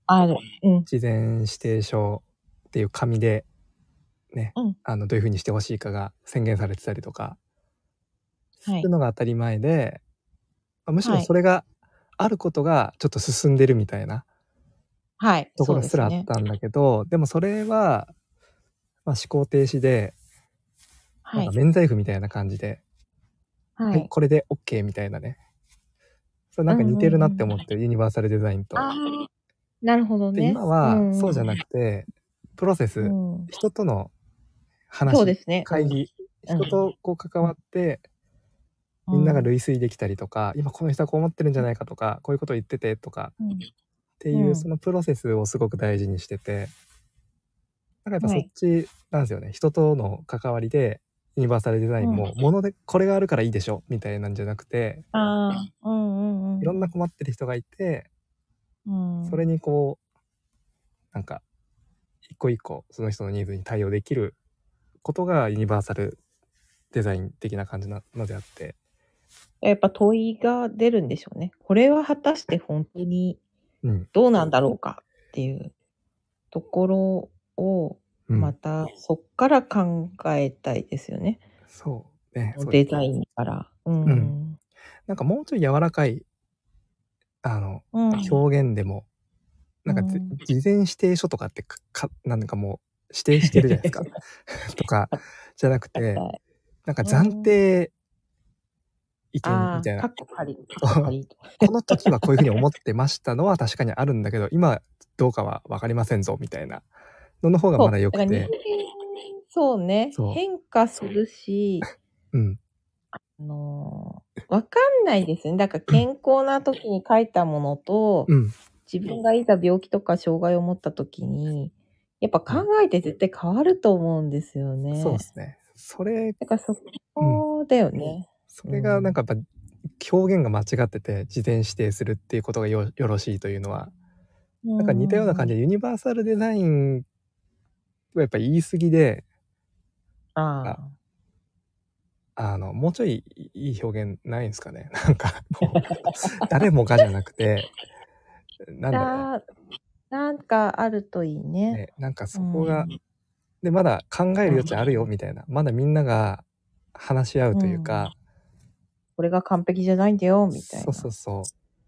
Speaker 1: ある。うん。
Speaker 2: 事前指定書っていう紙でね、
Speaker 1: うん。
Speaker 2: あのどういう風にしてほしいかが宣言されてたりとか、そ
Speaker 1: はい。
Speaker 2: ういうのが当たり前で、ま、むしろ
Speaker 1: はい。
Speaker 2: それがあることがちょっと進んでるみたいな
Speaker 1: はい、
Speaker 2: ところすらあっ
Speaker 1: そうですね。
Speaker 2: たんだけど、でもそれは、ま、思考停止で、なんか
Speaker 1: はい。
Speaker 2: 免罪符みたいな感じで、はい、
Speaker 1: はい。
Speaker 2: これでオッケーみたいなね。それなんか
Speaker 1: うん
Speaker 2: 似てるなっ
Speaker 1: うんうん。
Speaker 2: て思って、ユニバーサルデザインと。
Speaker 1: ああ、なるほど
Speaker 2: で、
Speaker 1: ね。
Speaker 2: 今
Speaker 1: う
Speaker 2: は
Speaker 1: んうん。
Speaker 2: そうじゃなくて、プロセ
Speaker 1: う
Speaker 2: ス、
Speaker 1: ん。
Speaker 2: 人との話、
Speaker 1: そうですね。うん。
Speaker 2: 会議、
Speaker 1: うん。
Speaker 2: 人とこう関
Speaker 1: うん。
Speaker 2: わって、みんなが
Speaker 1: うん。
Speaker 2: 類推できたりとか、今この人はこう思ってるんじゃないかとか、こういうことを言っててとか
Speaker 1: うん。
Speaker 2: っていうそ
Speaker 1: うん。
Speaker 2: のプロセスをすごく大事にしてて、なんかやっぱそっ
Speaker 1: はい。
Speaker 2: ちなんですよね。人との関わりで、ユニバーサルデザイン
Speaker 1: うん。
Speaker 2: も、ものでこれがあるからいいでしょみたいなんじゃなくて、
Speaker 1: ああ、うんうん
Speaker 2: いろんな
Speaker 1: うん
Speaker 2: 困ってる人がいて、
Speaker 1: うん。うん。
Speaker 2: それにこう、なんか一個一個その人のニーズに対応できることがユニバーサルデザイン的な感じなのであって。
Speaker 1: やっぱ問いが出るんでしょうね。これは果たしてほんとに
Speaker 2: うん。
Speaker 1: どうなんだろうかっていうところを、
Speaker 2: うん。
Speaker 1: またそっから考えたいですよね。
Speaker 2: そうね、そうです。
Speaker 1: デザインから。う
Speaker 2: うん。
Speaker 1: ん。
Speaker 2: なんかもうちょい柔らかい、あの、
Speaker 1: うん。
Speaker 2: 表現でも、なんか、ぜ
Speaker 1: うん。
Speaker 2: 事前指定書とかって、かかなんかもう指定してるじゃないですか。とかじゃなくて、
Speaker 1: 硬い。
Speaker 2: なんか暫
Speaker 1: うん。
Speaker 2: 定意見み
Speaker 1: ああ、
Speaker 2: たいな。
Speaker 1: 括弧仮、括弧仮と。
Speaker 2: この時はこういう風に思ってましたのは確かにあるんだけど、今どうかは分かりませんぞみたいなのの方がまだ
Speaker 1: そう、だから人間
Speaker 2: 良くて。
Speaker 1: そうね、
Speaker 2: そう。
Speaker 1: 変化するし、
Speaker 2: うん。
Speaker 1: あの、分かんないですよね。だから健康な時に書いたものと、
Speaker 2: うん。
Speaker 1: 自分がいざ病気とか障害を持った時に、やっぱ考
Speaker 2: はい。
Speaker 1: えて絶対変わると思うんですよね。
Speaker 2: そうすね。それ
Speaker 1: だからそ
Speaker 2: うん。
Speaker 1: こだよね。
Speaker 2: それがなん
Speaker 1: うん。
Speaker 2: かやっぱ表現が間違ってて、事前指定するっていうことがよよろしいというのは、
Speaker 1: う
Speaker 2: なんか似たような
Speaker 1: んうんうん。
Speaker 2: 感じでユニバーサルデザインはやっぱ言い過ぎで、あ、
Speaker 1: ああ。
Speaker 2: あの、もうちょいいい表現ないんすかね。なんかもう、誰もがじゃなくて、なんだろうな。
Speaker 1: だなんかあるといいね。
Speaker 2: ね、なんか
Speaker 1: うん。
Speaker 2: そこが、で、まだ考える
Speaker 1: うん。
Speaker 2: 余地あるよみたいな、まだみんなが話し合う
Speaker 1: う
Speaker 2: という
Speaker 1: ん。
Speaker 2: か、
Speaker 1: これが完璧じゃないんだよみた
Speaker 2: そうそ
Speaker 1: いな。
Speaker 2: うそう。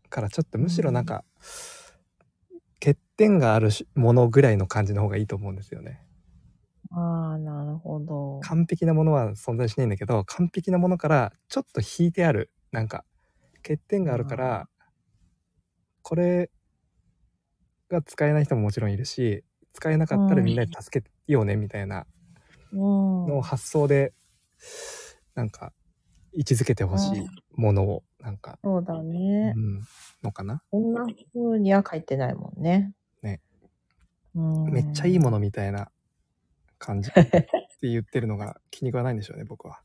Speaker 2: からちょっとむしろなん
Speaker 1: うん。
Speaker 2: か、欠点があるしものぐらいの感じの方がいいと思うんですよね。
Speaker 1: ああ、なるほど。
Speaker 2: 完璧なものは存在しないんだけど、完璧なものからちょっと引いてある、なんか欠点があるか
Speaker 1: ああ。
Speaker 2: ら、これが使えない人ももちろんいるし、使えなか
Speaker 1: う
Speaker 2: ったらみんな
Speaker 1: ん。
Speaker 2: で助けようねみたいな
Speaker 1: う
Speaker 2: の
Speaker 1: ん。
Speaker 2: 発想で、なんか位置づけて
Speaker 1: うん。
Speaker 2: 欲しいものを、なんか、
Speaker 1: そうだね。
Speaker 2: うん、のかな。
Speaker 1: そんな風には書いてないもんね。
Speaker 2: ね。
Speaker 1: うー
Speaker 2: めっちゃいいも
Speaker 1: ん。
Speaker 2: のみたいな感じって言ってるのが気に食わないんでしょうね、僕は。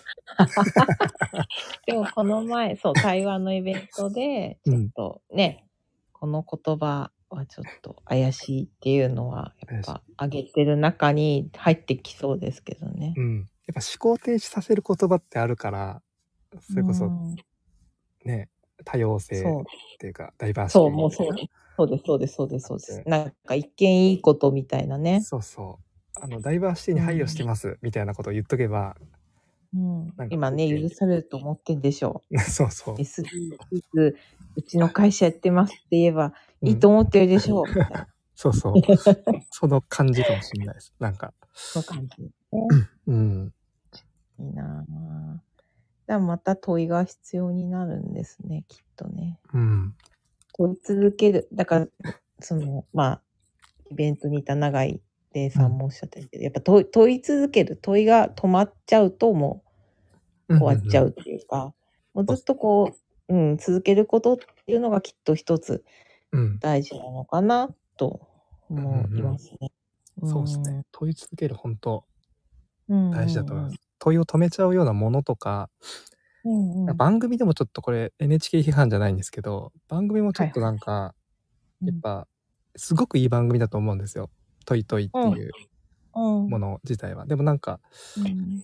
Speaker 1: でもこの前、そう、台湾のイベントで、ちょっ
Speaker 2: うん。
Speaker 1: とね、この言葉はちょっと怪しいっていうのは、やっ
Speaker 2: 怪しい。
Speaker 1: ぱ挙げてる中に入ってきそうですけどね。
Speaker 2: うん。やっぱ思考停止させる言葉ってあるから、
Speaker 1: う
Speaker 2: それこそ
Speaker 1: ーん。
Speaker 2: ね、多様性っ
Speaker 1: そう。
Speaker 2: ていうか、ダイバーシ
Speaker 1: そう、
Speaker 2: ティみたいな、
Speaker 1: もうそうです。そうですそうですそうですそうです。
Speaker 2: あって。
Speaker 1: なんか一見いいことみたいなね。
Speaker 2: そうそう。あの、ダイバーシティに配慮して
Speaker 1: うん。
Speaker 2: ますみたいなことを言っとけば、
Speaker 1: うん。
Speaker 2: なんか
Speaker 1: 今ね、
Speaker 2: オッケーみたい
Speaker 1: 許されると思ってんでしょ
Speaker 2: な。そうそ
Speaker 1: う。エスディージーズ、うちの会社やってますって言えば、
Speaker 2: う。うん。
Speaker 1: いいと思ってるでしょうみたいな。
Speaker 2: そうそう。その感じかもしんないです。なんか。
Speaker 1: の感じ。ね。
Speaker 2: うん。
Speaker 1: いいなあ。じゃあまた問いが必要になるんですね、きっとね。
Speaker 2: うん。
Speaker 1: 問い続ける。だから、その、まあ、イベントにいた永井玲
Speaker 2: うん。
Speaker 1: さんもおっしゃってるけど、やっぱ問い問い続ける、問いが止まっちゃうとも
Speaker 2: うんうんうん。
Speaker 1: う終わっちゃうっていうか、もうずっ
Speaker 2: そうす。
Speaker 1: とこう、うん、続けることっていうのがきっと一つ
Speaker 2: うん。
Speaker 1: 大事なのかなと
Speaker 2: うんう
Speaker 1: 思いま
Speaker 2: ん。
Speaker 1: すね。う
Speaker 2: そうすね。
Speaker 1: ん。
Speaker 2: 問い続けるほんと
Speaker 1: うん
Speaker 2: 大事だと
Speaker 1: うんうん。
Speaker 2: 思います。問いを止めちゃうようなものとか、
Speaker 1: うんうん。
Speaker 2: 番組でもちょっとこれ エヌエイチケー 批判じゃないんですけど、番組もちょっと
Speaker 1: はいはい。
Speaker 2: なんか、
Speaker 1: うん。
Speaker 2: やっぱすごくいい番組だと思うんですよ。トイトイっ
Speaker 1: うん。
Speaker 2: ていう
Speaker 1: うん。
Speaker 2: もの自体は。でもなんか、
Speaker 1: うん。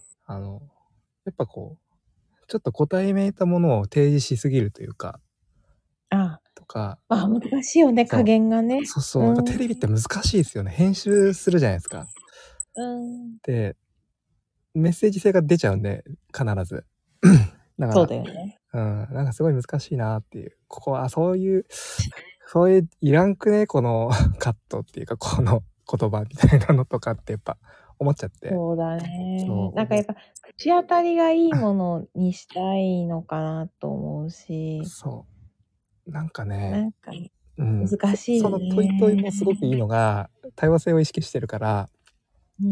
Speaker 2: あの、やっぱこう、ちょっと答えめいたものを提示しすぎるというか
Speaker 1: ああ。
Speaker 2: とか。
Speaker 1: まあ難しいよね、加減がね。
Speaker 2: そうそう、うん、テレビって難しいですよね。編集するじゃないですか。
Speaker 1: うん。
Speaker 2: で、メッセージ性が出ちゃうんで、必ず。だから、
Speaker 1: そうだよね。
Speaker 2: うん、なんかすごい難しいなっていう。ここはそういう、そういういらんくね、このカットっていうか、この言葉みたいなのとかってやっぱ思っちゃって。
Speaker 1: そうだね。なんかやっぱ口当たりがいいものにしたいのかなと思うし。
Speaker 2: そう。なんかね、
Speaker 1: なんか
Speaker 2: うん、
Speaker 1: 難しいよね。
Speaker 2: そ, そのトイトイもすごくいいのが、多様性を意識してるから、
Speaker 1: うん、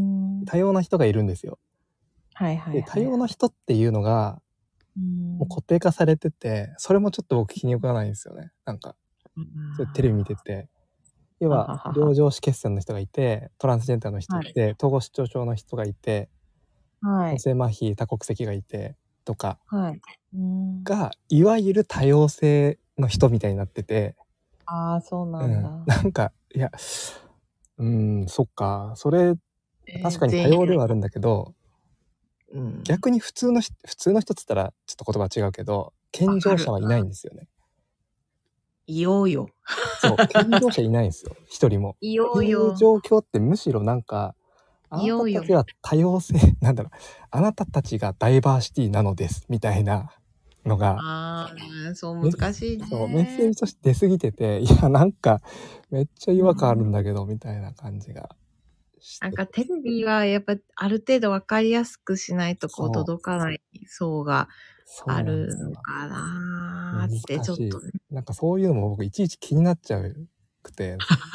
Speaker 2: 多様な人がいるんですよ。
Speaker 1: はいはいはい、はい。
Speaker 2: で、多様な人っていうのが、うん、もう固定化されてて、それもちょっと僕気に食わないんですよね。なんか、それテレビ見てて。要は、両上肢血栓の人がいて、トランスジェンダーの人がいて、はい、統合失調症の人がいて、はい、女性麻痺、多国籍がいて、とか、はい、うんが、いわゆる多様性の人みたいになってて。
Speaker 1: ああ、そうなんだ。
Speaker 2: うん、なんか、いや、うん、そっか、それ、確かに多様ではあるんだけど、えー、うん、逆に普通の、普通の人っつったら、ちょっと言葉違うけど、健常者はいないんですよね。
Speaker 1: いようよ。
Speaker 2: そう、健常者いないんですよ。一人も。
Speaker 1: いようよ。
Speaker 2: っていう状況ってむしろなんか、あなたたちは多様性、なんだろう、あなたたちがダイバーシティなのです、みたいなのが。
Speaker 1: ああ、そう難しいね。
Speaker 2: そう、メッセージとして出過ぎてて、いや、なんか、めっちゃ違和感あるんだけど、うん、みたいな感じが。
Speaker 1: なんかテレビはやっぱある程度わかりやすくしないとこう届かない層があるのかなーってちょっとね。
Speaker 2: なんかそういうのも僕いちいち気になっちゃうくて。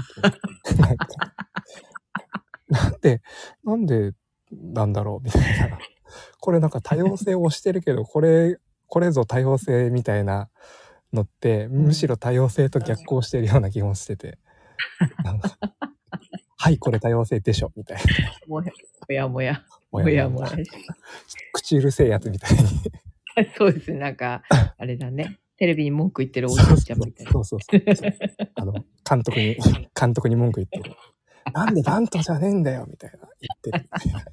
Speaker 2: なんで、なんでなんだろうみたいな。これなんか多様性を推してるけど、これ、これぞ多様性みたいなのって、むしろ多様性と逆行してるような気もしてて。なんかはい、これ多様性でしょ、みたいな。
Speaker 1: もやもや。もやもや。
Speaker 2: 口うるせえやつみたいに。
Speaker 1: そうですね、なんか、あれだね。テレビに文句言ってるおじいちゃんみたいな。
Speaker 2: そうそうそうそう。あの、監督に、監督に文句言ってる。なんでバントじゃねえんだよ、みたいな。言ってる。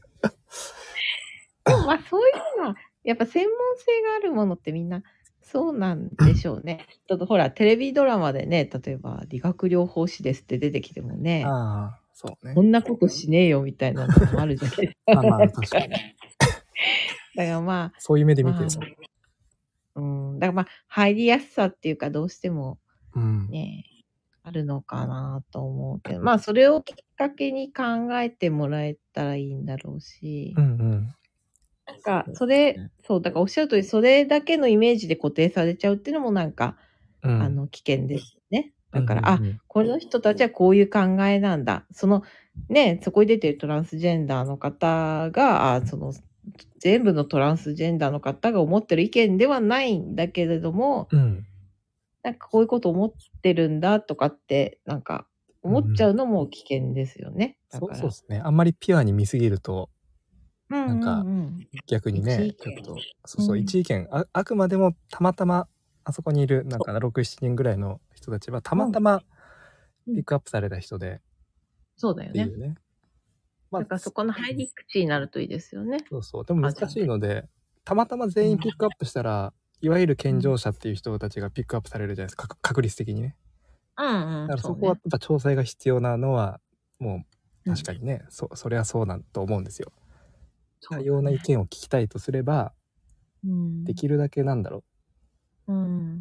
Speaker 1: でもまあそういうのは、やっぱ専門性があるものってみんな、そうなんでしょうね。ちょっとほら、テレビドラマでね、例えば理学療法士ですって出てきてもね、
Speaker 2: ああ、そうね。
Speaker 1: こんなことしねえよみたいなのもあるじゃないですか。
Speaker 2: まあまあ、確かに。
Speaker 1: だからまあ、
Speaker 2: そういう目で見てる。
Speaker 1: まあ、うん、だからまあ、入りやすさっていうか、どうしてもね、うん、あるのかなと思うけど、まあ、それをきっかけに考えてもらえたらいいんだろうし、
Speaker 2: うんうん。
Speaker 1: なんか、それ、そう、だからおっしゃる通り、それだけのイメージで固定されちゃうっていうのもなんか、うん、あの、危険ですね。だから、うんうんうん、あ、この人たちはこういう考えなんだ。その、ね、そこに出てるトランスジェンダーの方が、あ、その、全部のトランスジェンダーの方が思ってる意見ではないんだけれども、うん、なんかこういうこと思ってるんだとかって、なんか、思っちゃうのも危険ですよね。
Speaker 2: うん、だからそうそうですね。あんまりピュアに見すぎると、なんか、逆にね、ちょっと、そうそう、一意見、あ、あくまでもたまたま、あそこにいる、なんか、ろく、しちにんぐらいの人たちは、たまたま、ピックアップされた人で、
Speaker 1: そうだよね。
Speaker 2: ね。
Speaker 1: まあ、だからそこの入り口になるといいですよね。
Speaker 2: そうそう。でも難しいので、たまたま全員ピックアップしたら、いわゆる健常者っていう人たちがピックアップされるじゃないですか、確率的にね。
Speaker 1: うんうん。
Speaker 2: だからそこはやっぱ調整が必要なのは、もう、確かにね、うん、そ、それはそうなんと思うんですよ。多様な意見を聞きたいとすれば、うん、できるだけなんだろう。うん。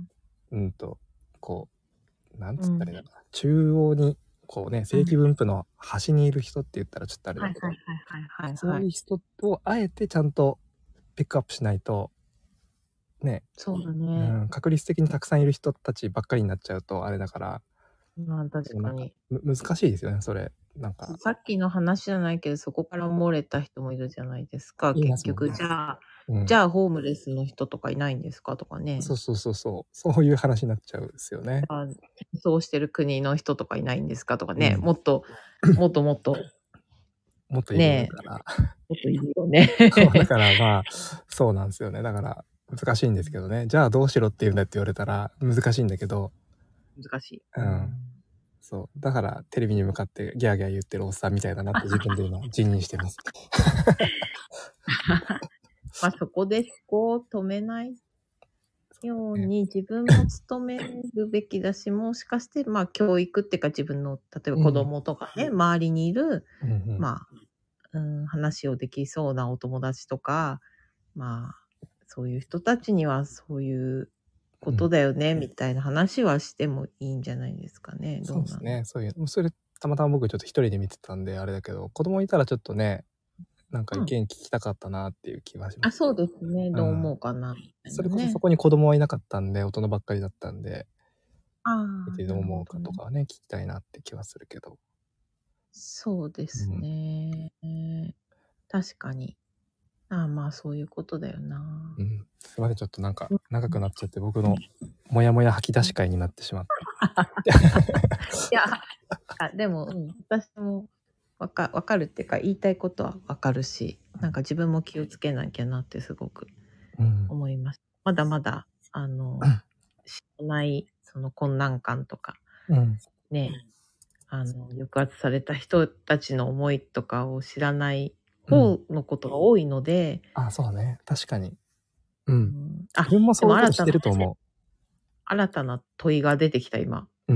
Speaker 2: うんと、こう、なんつったらいいのかな。うん、中央に、こうね、正規分布の端にいる人って言ったらちょっとあれだけど、そういう人をあえてちゃんとピックアップしないと、ね。
Speaker 1: そうだね。
Speaker 2: うん、確率的にたくさんいる人たちばっかりになっちゃうとあれだから。
Speaker 1: まあ確かに。
Speaker 2: 難しいですよね、それ。なんか。
Speaker 1: さっきの話じゃないけど、そこから漏れた人もいるじゃないですか。結局、じゃあ、うん、じゃあホームレスの人とかいないんですかとかね。
Speaker 2: そうそうそうそう。そういう話になっちゃうんですよね。
Speaker 1: そうしてる国の人とかいないんですかとかね。うん、もっと、もっともっと。
Speaker 2: もっといるから。
Speaker 1: ね、もっといるよね。
Speaker 2: そうだからまあ、そうなんですよね。だから難しいんですけどね。じゃあどうしろって言うんだって言われたら難しいんだけど。
Speaker 1: 難しい。
Speaker 2: うん。そう。だからテレビに向かってギャーギャー言ってるおっさんみたいだなって自分で今自認してます。
Speaker 1: まあそこで思考を止めない。 ように自分も努めるべきだし、もしかして、まあ、教育っていうか自分の、例えば子供とかね、うん、周りにいる、
Speaker 2: うんうん、
Speaker 1: まあ、うん、話をできそうなお友達とか、まあ、そういう人たちにはそういうことだよね、うん、みたいな話はしてもいいんじゃないですかね。どうなの？
Speaker 2: そうですね。そういう、それたまたま僕ちょっと一人で見てたんであれだけど、子供いたらちょっとね、なんか意見聞きたかったなっていう気はします。
Speaker 1: あ、そうですね。どう思うかな、みたいなね。
Speaker 2: それこそそこに子供はいなかったんで、大人ばっかりだったんで、
Speaker 1: ああ、
Speaker 2: 見てどう思うかとかはね、聞きたいなって気はするけど。
Speaker 1: そうですね。うん、確かに。ああ、まあ、そういうことだよな。
Speaker 2: うん。すいません、ちょっとなんか長くなっちゃって、僕のモヤモヤ吐き出し会になってしまった。
Speaker 1: いや、あ、でも、うん、私もわかわかるっていうか、言いたいことはわかるし、なんか自分も気をつけなきゃなってすごく思います。うん、まだまだ、あの、知らない、その困難感とか、
Speaker 2: うん、
Speaker 1: ね、あの、抑圧された人たちの思いとかを知らない方のことが多いので。
Speaker 2: うん、あ、そうね。確かに。うん。うん、
Speaker 1: あ、
Speaker 2: 自分もそういうことしてると思う。
Speaker 1: 新たな問いが出てきた、今。
Speaker 2: うん。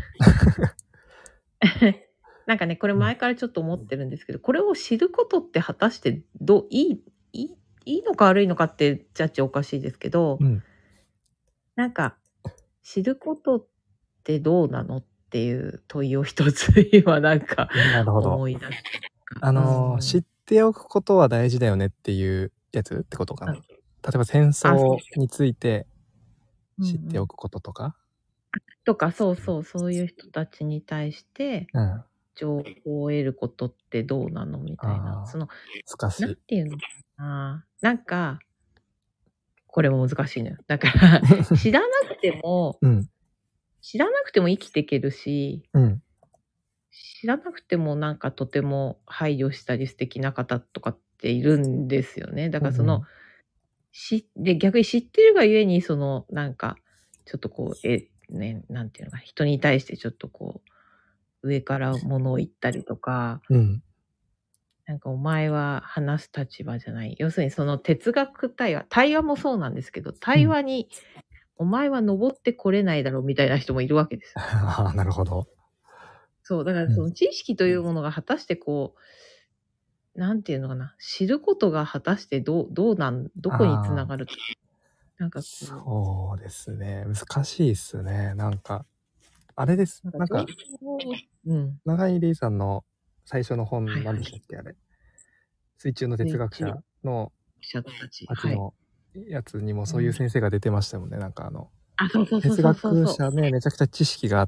Speaker 1: なんかね、これ前からちょっと思ってるんですけど、これを知ることって果たしてどういいいいいいのか悪いのかってジャッジおかしいですけど、
Speaker 2: うん、なん
Speaker 1: か知ることってどうなのっていう問いを一つ今なんか思い出した。
Speaker 2: あのー、知っておくことは大事だよねっていうやつってことかな。例えば戦争について知っておくこととか、うんうん、
Speaker 1: とか、そうそう、そういう人たちに対して、
Speaker 2: うん、
Speaker 1: 情報を得ることってどうなのみたいな。その、
Speaker 2: 難しい。
Speaker 1: なんていうのかな。なんか、これも難しいのよ。だから、知らなくても、うん、知らなくても生きていけるし、うん、知らなくてもなんかとても配慮したり素敵な方とかっているんですよね。だからその、うん、しで、逆に知ってるがゆえに、その、なんか、ちょっとこう、え、ね、なんていうのか、人に対してちょっとこう、上から物を言ったりとか、うん、なんかお前は話す立場じゃない。要するにその哲学対話、対話もそうなんですけど、対話に、うん、お前は登ってこれないだろうみたいな人もいるわけです。
Speaker 2: ああ、なるほど。
Speaker 1: そう、だからその知識というものが果たしてこう、なんていうのかな、知ることが果たしてどう、どうなん、どこにつながるか。なんかこう。
Speaker 2: そうですね。難しいっすね。なんか、あれです。なんか、うん、永井玲さんの最初の本、何でしたっけ、はいはい、あれ。水中の哲学者の秋のやつにもそういう先生が出てましたもんね。うん、なんかあの、
Speaker 1: あ、そうそうそう
Speaker 2: 哲学者ね、めちゃくちゃ知識があって、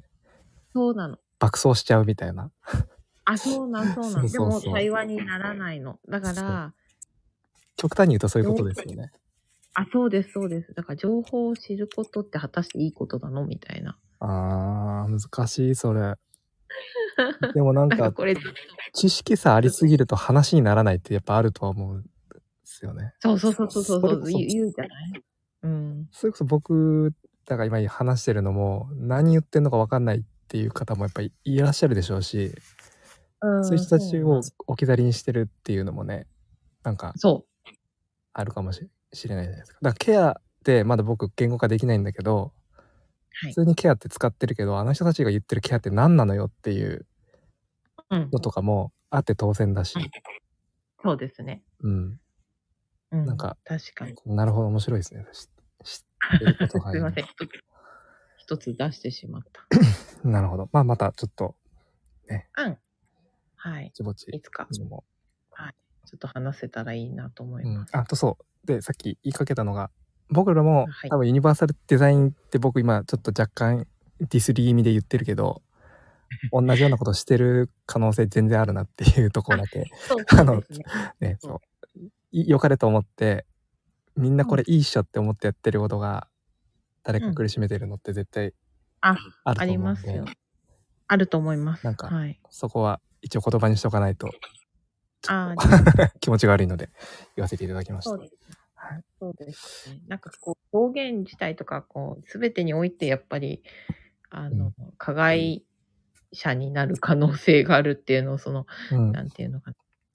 Speaker 1: そうなの。
Speaker 2: 爆走しちゃうみたいな。
Speaker 1: あ、そうなん、そうなん。でも対話にならないの。だから、
Speaker 2: 極端に言うとそういうことですよね。
Speaker 1: あ、そうです、そうです。だから情報を知ることって果たしていいことなのみたいな。
Speaker 2: あー、難しい、それ。でもなんか、なんかこれ知識差ありすぎると話にならないってやっぱあるとは思うんですよね。
Speaker 1: そうそうそうそうそう、言うじゃない。うん。
Speaker 2: それこそ僕、だから今話してるのも何言ってんのか分かんないっていう方もやっぱりいらっしゃるでしょうし、うん、そういう人たちを置き去りにしてるっていうのもね、なんか、あるかもしれないじゃないですか。だからケアってまだ僕言語化できないんだけど、はい、普通にケアって使ってるけど、あの人たちが言ってるケアって何なのよっていうのとかもあって当然だし。うん、
Speaker 1: そうですね。
Speaker 2: うん。うん、なんか、
Speaker 1: 確かに。
Speaker 2: なるほど、面白いですね。知ってることがいい。
Speaker 1: すいません。一つ出してしまった。
Speaker 2: なるほど。まあ、またちょっと、ね。
Speaker 1: うん。はい。
Speaker 2: ぼちぼち。
Speaker 1: いつか。はい。ちょっと話せたらいいなと思います。
Speaker 2: うん、あとそう。で、さっき言いかけたのが、僕らも、はい、多分ユニバーサルデザインって僕今ちょっと若干ディスり気味で言ってるけど、同じようなことしてる可能性全然あるなっていうところだけ、あの、ね、そう。良かれと思って、みんなこれいいっしょって思ってやってることが、誰か苦しめてるのって絶対あると思うんで、
Speaker 1: ありますよ。あると思います。
Speaker 2: なんか、はい、そこは一応言葉にしとかないと、
Speaker 1: あ
Speaker 2: 気持ちが悪いので言わせていただきました。
Speaker 1: そうです。はい、そうですね。なんかこう表現自体とかこう全てにおいてやっぱりあの、うん、加害者になる可能性があるっていうのをその、うん、なんていうのかな。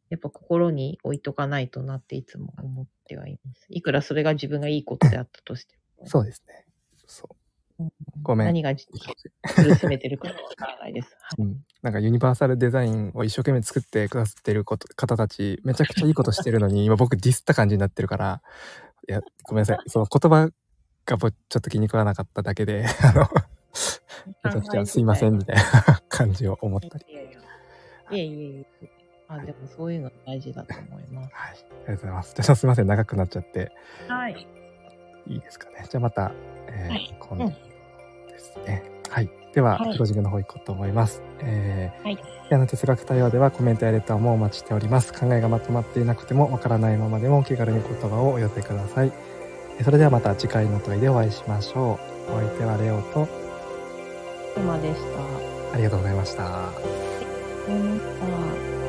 Speaker 1: やっぱ心に置いとかないとなっていつも思ってはいます。いくらそれが自分がいいことであったとしても。
Speaker 2: そうですね。そう。
Speaker 1: うん、
Speaker 2: ごめん。
Speaker 1: 何が苦しめてるかわからないです。
Speaker 2: うん。なんかユニバーサルデザインを一生懸命作ってくださってること方たち、めちゃくちゃいいことしてるのに、今僕ディスった感じになってるから、いや、ごめんなさい。その言葉がちょっと気に食わなかっただけで、あの、めちゃくちゃすいませんみたいな感じを思ったり。
Speaker 1: いやいや。いえいえいえ。あ、でもそういうの大事だと思います。
Speaker 2: はい。ありがとうございます。じゃあすいません。長くなっちゃって。
Speaker 1: はい。
Speaker 2: いいですかね。じゃあまた、えー、はい、今度ですね。
Speaker 1: うん、
Speaker 2: はい。では、クロージングの方行こうと思います。えー、はい。矢野哲学対話ではコメントやレターもお待ちしております。考えがまとまっていなくてもわからないままでも気軽に言葉をお寄せください。それではまた次回の問いでお会いしましょう。お相手はレオと
Speaker 1: くまでした。
Speaker 2: ありがとうございました。
Speaker 1: ありがとうございました。